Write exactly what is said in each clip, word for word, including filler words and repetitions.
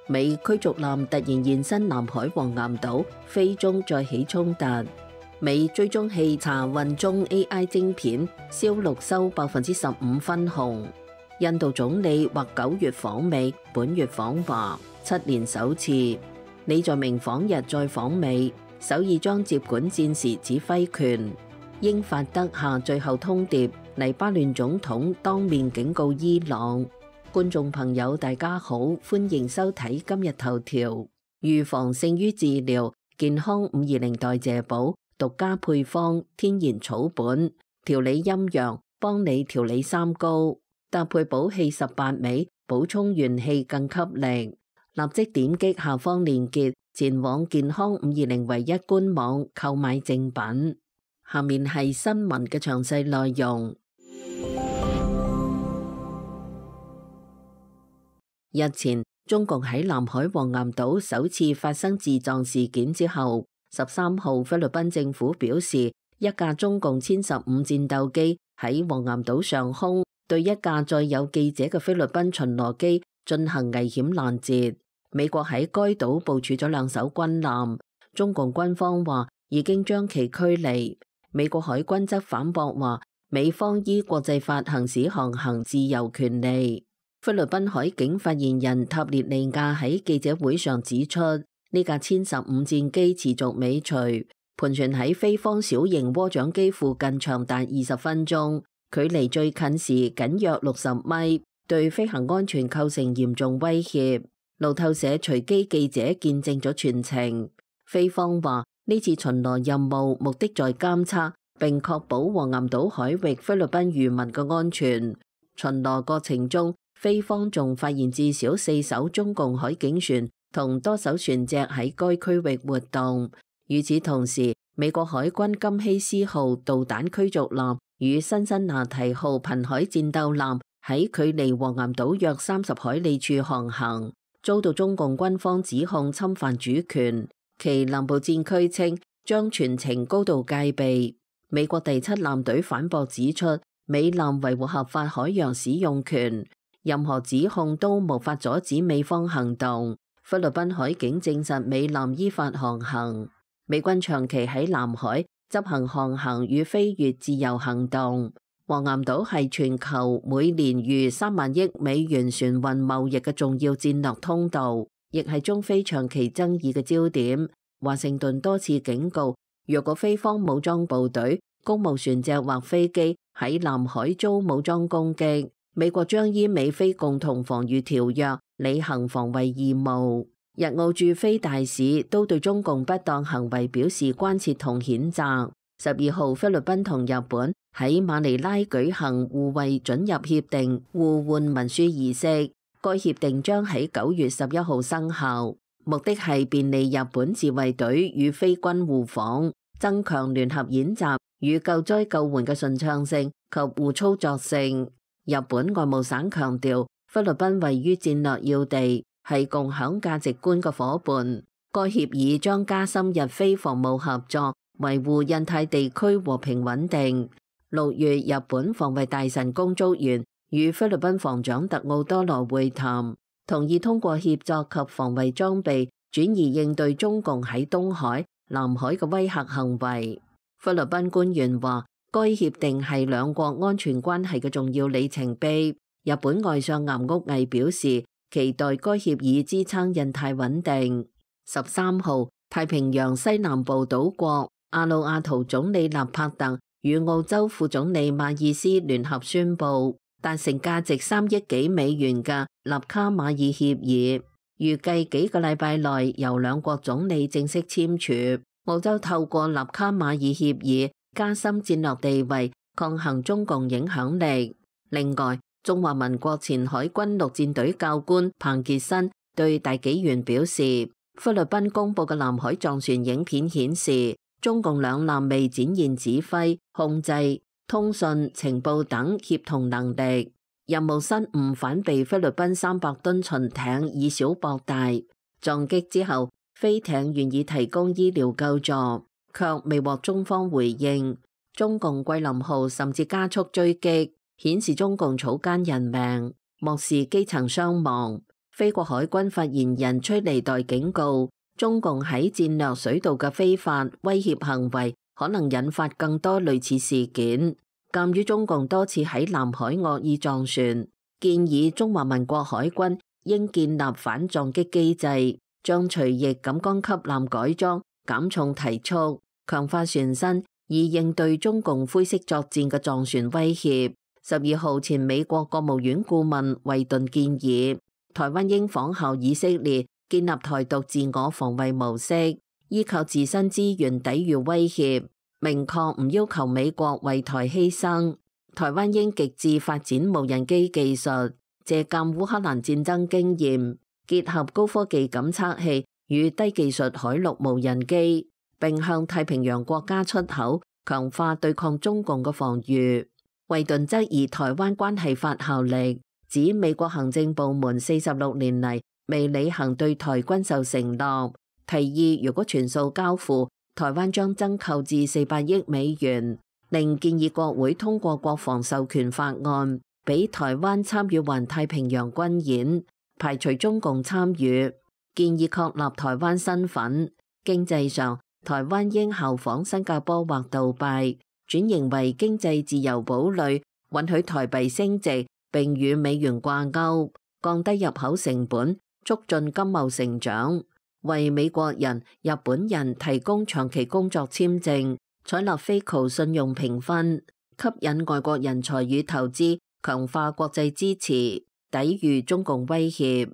美驅逐艦突然現身南海黃岩島，菲中再起衝突。美追蹤器查運中 A I 晶片，燒錄收百分之十五分紅。印度總理或九月訪美，本月訪華，七年首次。李在明訪日再訪美，首爾將接管戰時指揮權。英法德下最後通牒，黎巴嫩總統當面警告伊朗。觀眾朋友大家好，歡迎收睇今日頭條。預防勝於治療，健康五二零代謝寶獨家配方，天然草本，調理陰陽，幫你調理三高，搭配補氣十八味，補充元氣更給力。立即點擊下方鏈接，前往健康五二零唯一官網購買正品。下面係新聞嘅詳細內容。日前，中共喺南海黃岩島首次發生自撞事件之後，十三號菲律賓政府表示，一架中共殲十五戰鬥機喺黃岩島上空對一架載有記者嘅菲律賓巡邏機進行危險攔截。美國喺該島部署咗兩艘軍艦，中共軍方話已經將其驅離。美國海軍則反駁話，美方依國際法行使航行自由權利。菲律賓海警發言人塔列利亞喺記者會上指出，呢架殲十五戰機持續尾隨，盤旋喺菲方小型渦槳機附近長達二十分鐘，距離最近時僅約六十米，對飛行安全構成嚴重威脅。路透社隨機記者見證咗全程。菲方話呢次巡邏任務目的在監測並確保黃岩島海域菲律賓漁民嘅安全。巡邏過程中，菲方仲發現至少四艘中共海警船同多艘船隻喺該區域活動。與此同時，美國海軍金希斯號導彈驅逐艦與辛辛那提號瀕海戰鬥艦喺距離黃岩島約三十海里處航行，遭到中共軍方指控侵犯主權。其南部戰區稱將全程高度戒備。美國第七艦隊反駁指出，美艦維護合法海洋使用權，任何指控都無法阻止美方行動。菲律賓海警證實美艦依法航行。美軍長期喺南海執行航行與飛越自由行動。黃岩島係全球每年逾三萬億美元船運貿易嘅重要戰略通道，亦係中菲長期爭議嘅焦點。華盛頓多次警告，若果菲方武裝部隊、公務船隻或飛機喺南海遭武裝攻擊，美國將依美菲共同防禦條約履行防衛義務。日澳駐菲大使都對中共不當行為表示關切同譴責。十二號，菲律賓同日本喺馬尼拉舉行互惠准入協定互換文書儀式，該協定將喺九月十一號生效，目的係便利日本自衛隊與菲軍互訪，增強聯合演習與救災救援嘅順暢性及互操作性。日本外務省強調，菲律賓位於戰略要地，係共享價值觀嘅夥伴。該協議將加深日菲防務合作，維護印太地區和平穩定。六月，日本防衛大臣宮竹原與菲律賓防長特奧多羅會談，同意通過協作及防衛裝備轉移應對中共喺東海、南海嘅威嚇行為。菲律賓官員話，該協定係兩國安全關係嘅重要里程碑。日本外相岩屋毅表示，期待該協議支撐印太穩定。十三號，太平洋西南部島國阿魯阿圖總理納帕特與澳洲副總理馬爾斯聯合宣布達成價值三億幾美元嘅納卡馬爾協議，預計幾個禮拜內由兩國總理正式簽署。澳洲透過納卡馬爾協議加深戰略地位，抗衡中共影響力。另外，中華民國前海軍陸戰隊教官彭傑新對大紀元表示，菲律賓公布嘅南海撞船影片顯示，中共兩艦未展現指揮、控制、通訊、情報等協同能力，任務失誤反被菲律賓三百噸巡艇以小博大。撞擊之後，飛艇願意提供醫療救助，卻未獲中方回應。中共桂林號甚至加速追擊，顯示中共草菅人命，漠視基層傷亡。 菲國海軍發言人崔利代警告，中共喺戰略水道嘅非法威脅行為可能引發更多類似事件。鑑於中共多次喺南海惡意撞船，建議中華民國海軍應建立反撞擊機制，將隨役贛江級艦改裝、減重提速，強化船身，以應對中共灰色作戰嘅撞船威脅。十二號前美國國務院顧問惠頓建議，台灣應仿效以色列，建立台獨自我防衛模式，依靠自身資源抵禦威脅，明確唔要求美國為台犧牲。台灣應極致發展無人機技術，借鑑烏克蘭戰爭經驗，結合高科技感測器與低技術海陸無人機，並向太平洋國家出口，強化對抗中共嘅防禦。惠頓質疑台灣關係法效力，指美國行政部門四十六年嚟未履行對台軍售承諾，提議如果全數交付，台灣將增購至四百億美元，另建議國會通過國防授權法案，俾台灣參與環太平洋軍演，排除中共參與，建議確立台灣身份。經濟上，台灣應效仿新加坡或杜拜，轉型為經濟自由堡壘，允許台幣升值並與美元掛鈎，降低入口成本，促進經貿成長，為美國人、日本人提供長期工作簽證，採納 F A C O 信用評分，吸引外國人才與投資，強化國際支持，抵禦中共威脅。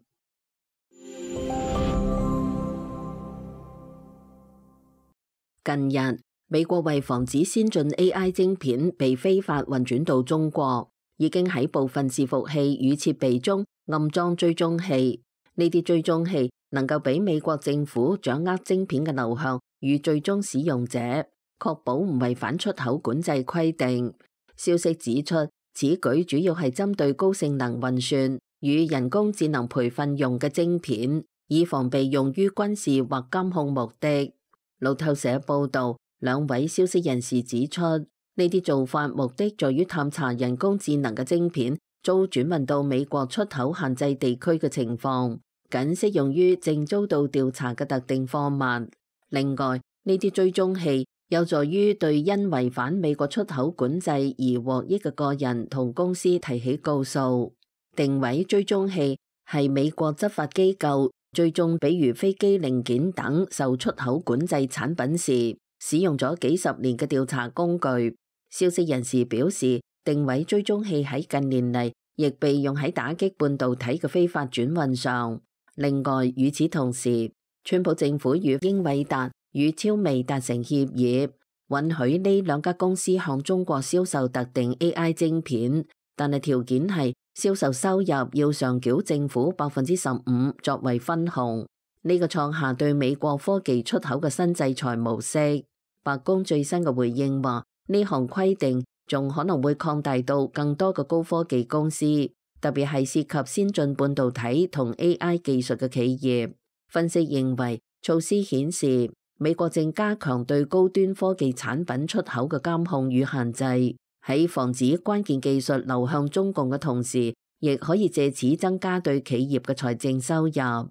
近日，美國為防止先進 A I 晶片被非法運轉到中國，已經喺部分伺服器與設備中暗裝追蹤器。呢啲追蹤器能夠俾美國政府掌握晶片嘅流向與最終使用者，確保唔違反出口管制規定。消息指出，此舉主要係針對高性能運算與人工智能培訓用嘅晶片，以防被用於軍事或監控目的。路透社報導，兩位消息人士指出，呢啲做法目的在於探查人工智能嘅晶片遭轉運到美國出口限制地區嘅情況，僅適用於正遭到調查嘅特定貨物。另外，呢啲追蹤器有助於對因違反美國出口管制而獲益嘅個人同公司提起告訴。定位追蹤器係美國執法機構追蹤比如飛機零件等受出口管制產品時，使用咗幾十年嘅調查工具。消息人士表示，定位追蹤器喺近年嚟亦被用喺打擊半導體嘅非法轉運上。另外，與此同時，川普政府與英偉達與超微達成協議，允許呢兩家公司向中國銷售特定 A I 晶片，但係條件係銷售收入要上繳政府百分之十五作為分紅。呢個創下對美國科技出口嘅新制裁模式。白宮最新嘅回應話，呢項規定仲可能會擴大到更多嘅高科技公司，特別係涉及先進半導體同 A I 技術嘅企業。分析認為，措施顯示美國正加強對高端科技產品出口嘅監控與限制，喺防止關鍵技術流向中共嘅同時，亦可以借此增加對企業嘅財政收入。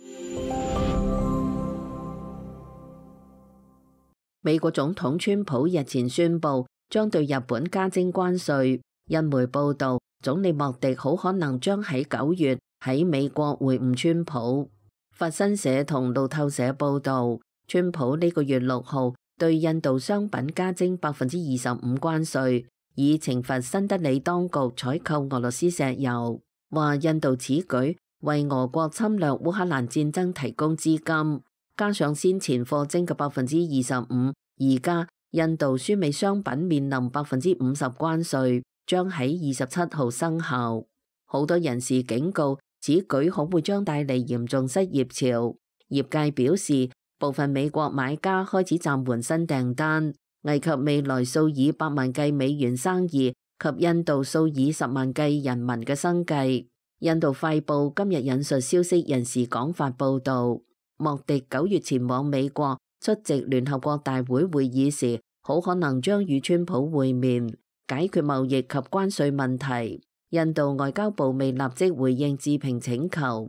美國總統川普日前宣布將對日本加徵關稅。印媒報導，總理莫迪好可能將喺九月喺美國會晤川普。法新社同路透社報導，川普呢個月六號對印度商品加徵百分之二十五關稅，以懲罰新德里當局採購俄羅斯石油。話印度此舉為俄國侵略烏克蘭戰爭提供資金，加上先前課徵嘅百分之二十五，而家印度輸美商品面臨百分之五十關稅，將喺二十七號生效。好多人士警告，此舉可會將帶嚟嚴重失業潮。業界表示，部分美國買家開始暫緩新訂單，危及未來數以百萬計美元生意及印度數以十萬計人民嘅生計。印度快報今日引述消息人士講法報導，莫迪九月前往美國出席聯合國大會會議時，好可能將與川普會面，解決貿易及關稅問題。印度外交部未立即回應置評請求。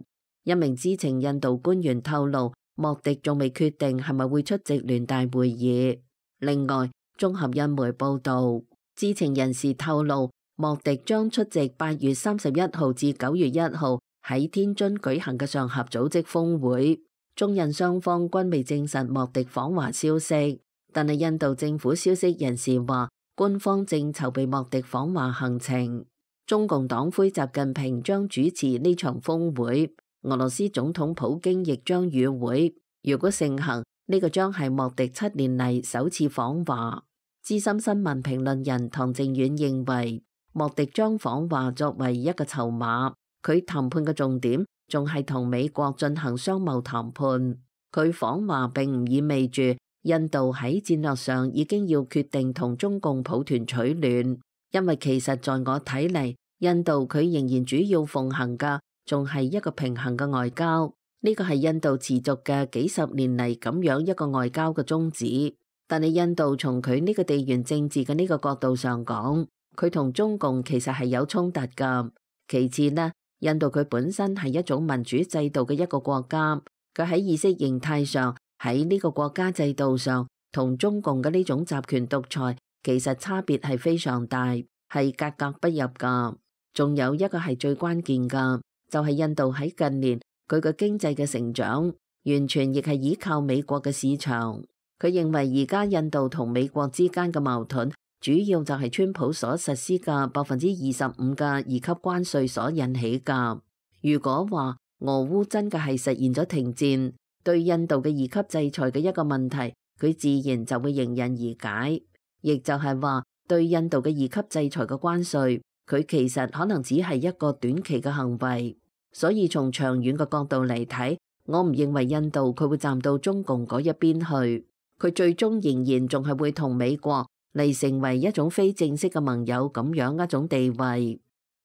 一名知情印度官員透露，莫迪仲未決定係咪會出席聯大會議。另外，綜合印媒報導，知情人士透露，莫迪將出席八月三十一號至九月一號喺天津舉行嘅上合組織峰會。中印雙方均未證實莫迪訪華消息，但係印度政府消息人士話，官方正籌備莫迪訪華行程。中共黨魁習近平將主持呢場峰會，俄羅斯總統普京亦將與會。如果盛行，呢個將係莫迪七年嚟首次訪華。資深新聞評論人唐靖遠認為，莫迪將訪華作為一個籌碼，佢談判嘅重點仲係同美國進行商貿談判。佢訪華並唔意味住印度喺戰略上已經要決定同中共抱團取暖，因為其實在我睇嚟，印度佢仍然主要奉行嘅仲係一個平衡嘅外交。呢個係印度持續嘅幾十年嚟咁樣一個外交嘅宗旨，但係印度從佢呢個地緣政治嘅呢個角度上講，佢同中共其實係有衝突㗎。其次呢，印度佢本身係一種民主制度嘅一個國家，佢喺意識形態上喺呢個國家制度上同中共嘅呢種集權獨裁其實差別係非常大，係格格不入㗎。仲有一個係最關鍵㗎，就係印度喺近年佢嘅經濟嘅成長完全亦係依靠美國嘅市場。佢認為而家印度同美國之間嘅矛盾主要就係川普所實施嘅百分之二十五嘅二級關稅所引起㗎。如果話俄烏真嘅係實現咗停戰，對印度嘅二級制裁嘅一個問題，佢自然就會迎刃而解。亦就係話對印度嘅二級制裁嘅關稅，佢其實可能只係一個短期嘅行為。所以從長遠嘅角度嚟睇，我唔認為印度佢會站到中共嗰一邊去，佢最終仍然仲係會同美國嚟成為一種非正式嘅盟友咁樣一種地位。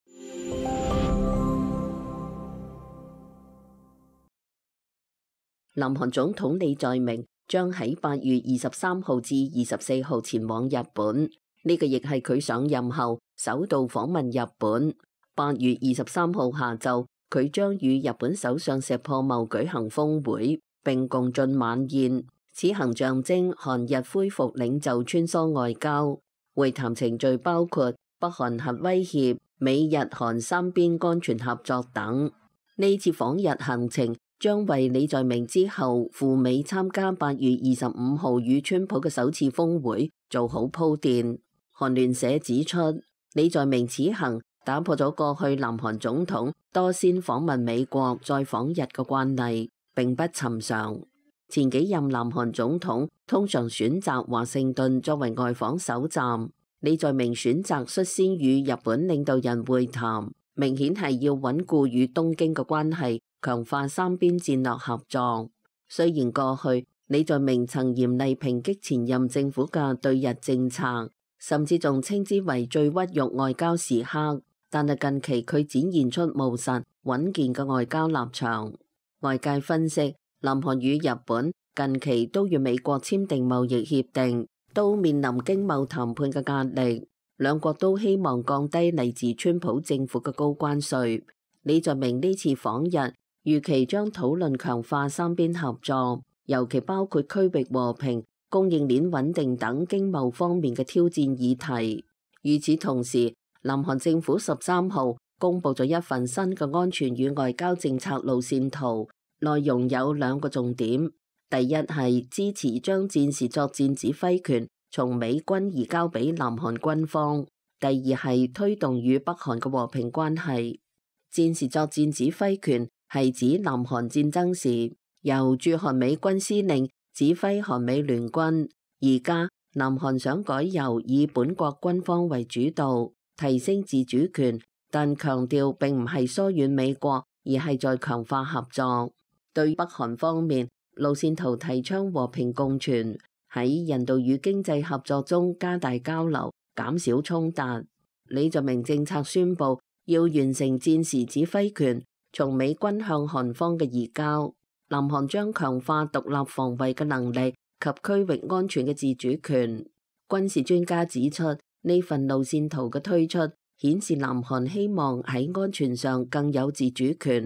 南韓總統李在明將喺八月二十三號至二十四號前往日本，呢個亦係佢上任後首度訪問日本。八月二十三號下晝，佢將與日本首相石破茂舉行峰會並共進晚宴，此行象徵韓日恢復領袖穿梭外交。會談程序包括北韓核威脅、美日韓三邊安全合作等。呢次訪日行程將為李在明之後赴美參加八月二十五號與川普嘅首次峰會做好鋪墊。韓聯社指出，李在明此行打破咗過去南韓總統多先訪問美國再訪日嘅慣例，並不尋常。前幾任南韓總統通常選擇華盛頓作為外訪首站，李在明選擇率先與日本領導人會談，明顯係要穩固與東京嘅關係，強化三邊戰略合作。雖然過去李在明曾嚴厲抨擊前任政府嘅對日政策，甚至仲稱之為最屈辱外交時刻，但係近期佢展現出務實穩健嘅外交立場。外界分析，南韓與日本近期都與美國簽訂貿易協定，都面臨經貿談判嘅壓力，兩國都希望降低嚟自川普政府嘅高關稅。李在明呢次訪日，預期將討論強化三邊合作，尤其包括區域和平、供應鏈穩定等經貿方面嘅挑戰議題。與此同時，南韓政府十三號公布咗一份新嘅安全與外交政策路線圖，內容有兩個重點。第一係支持將戰時作戰指揮權從美軍移交俾南韓軍方；第二係推動與北韓嘅和平關係。戰時作戰指揮權係指南韓戰爭時由駐韓美軍司令指揮韓美聯軍，而家南韓想改由以本國軍方為主導，提升自主權，但強調並唔係疏遠美國，而係在強化合作。對北韓方面，路線圖提倡和平共存，喺人道與經濟合作中加大交流，減少衝突。李在明政策宣布要完成戰時指揮權從美軍向韓方嘅移交，南韓將強化獨立防衛嘅能力及區域安全嘅自主權。軍事專家指出，呢份路線圖嘅推出顯示南韓希望喺安全上更有自主權，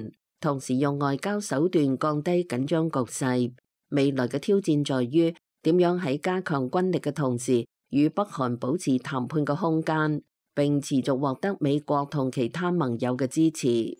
同時用外交手段降低緊張局勢。未來嘅挑戰在於點樣喺加強軍力嘅同時，與北韓保持談判嘅空間，並持續獲得美國同其他盟友嘅支持。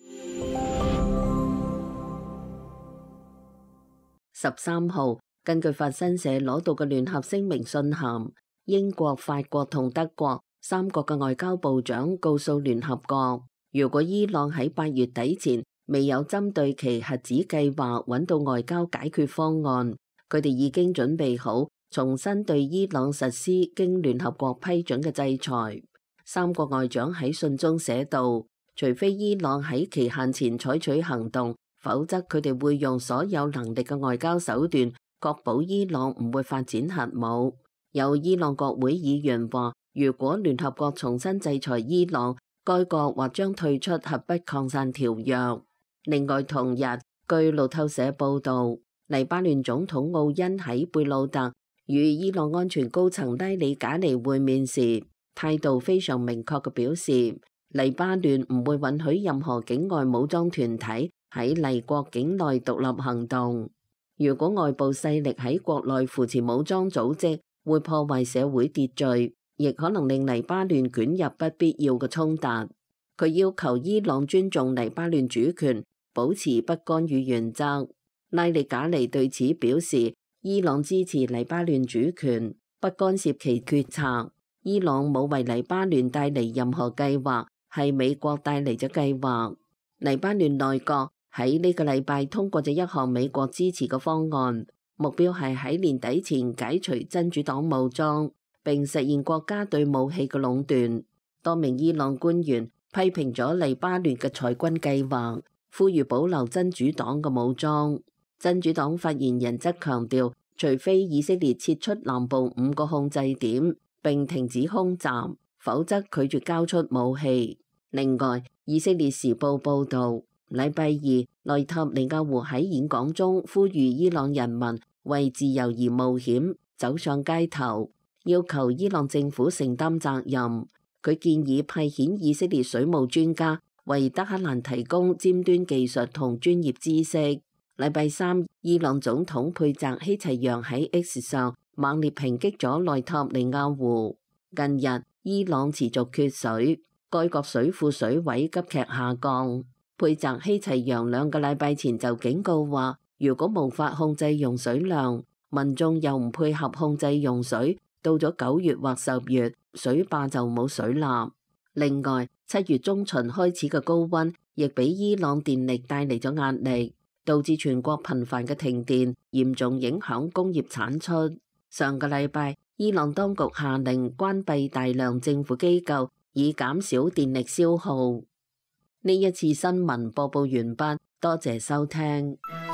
十三號，根據法新社攞到嘅聯合聲明信函，英國、法國同德國三國嘅外交部長告訴聯合國，如果伊朗喺八月底前未有針對其核子計劃揾到外交解決方案，佢哋已經準備好重新對伊朗實施經聯合國批准嘅制裁。三國外長喺信中寫道，除非伊朗喺期限前採取行動，否則佢哋會用所有能力嘅外交手段，確保伊朗唔會發展核武。有伊朗國會議員話，如果聯合國重新制裁伊朗，該國或將退出核不擴散條約。另外同日，據路透社報導，黎巴嫩總統奧恩喺貝魯特與伊朗安全高層拉里賈尼會面時，態度非常明確嘅表示，黎巴嫩唔會允許任何境外武裝團體喺黎國境內獨立行動。如果外部勢力喺國內扶持武裝組織，會破壞社會秩序，亦可能令黎巴嫩捲入不必要嘅衝突。佢要求伊朗尊重黎巴嫩主權，保持不干預原則。拉里賈尼對此表示，伊朗支持黎巴嫩主權，不干涉其決策。伊朗冇為黎巴嫩帶嚟任何計劃，係美國帶嚟咗計劃。黎巴嫩內閣喺呢個禮拜通過咗一項美國支持嘅方案，目標係喺年底前解除真主黨武裝，並實現國家對武器嘅壟斷。多名伊朗官員批評咗黎巴嫩嘅裁軍計劃，呼籲保留真主黨嘅武裝。真主黨發言人則強調，除非以色列撤出南部五個控制點並停止空襲，否則拒絕交出武器。另外，以色列時報報導，禮拜二內塔尼亞胡喺演講中呼籲伊朗人民為自由而冒險，走上街頭，要求伊朗政府承擔責任。佢建議派遣以色列水務專家為德黑蘭提供尖端技術同專業知識。禮拜三，伊朗總統佩澤希齊揚喺 X 上猛烈抨擊咗內塔尼亞胡。近日，伊朗持續缺水，該國水庫水位急劇下降。佩澤希齊揚兩個禮拜前就警告話，如果無法控制用水量，民眾又唔配合控制用水，到咗九月或十月，水壩就冇水納。另外，七月中旬開始嘅高溫，亦俾伊朗電力帶嚟咗壓力，導致全國頻繁嘅停電，嚴重影響工業產出。上個禮拜，伊朗當局下令關閉大量政府機構，以減少電力消耗。呢一次新聞播報完畢，多謝收聽。